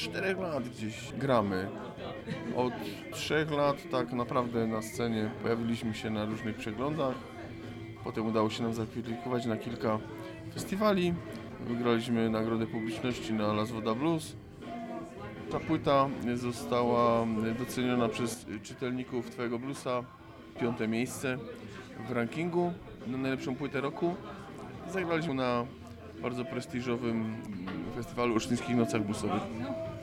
4 lat gdzieś gramy. Od 3 lat tak naprawdę na scenie pojawiliśmy się na różnych przeglądach. Potem udało się nam zakwalifikować na kilka festiwali. Wygraliśmy nagrodę publiczności na Las Voda Blues. Ta płyta została doceniona przez czytelników Twojego Bluesa. 5. miejsce w rankingu na najlepszą płytę roku. Zagraliśmy na bardzo prestiżowym festiwalu Olsztyńskich Nocach Bluesowych.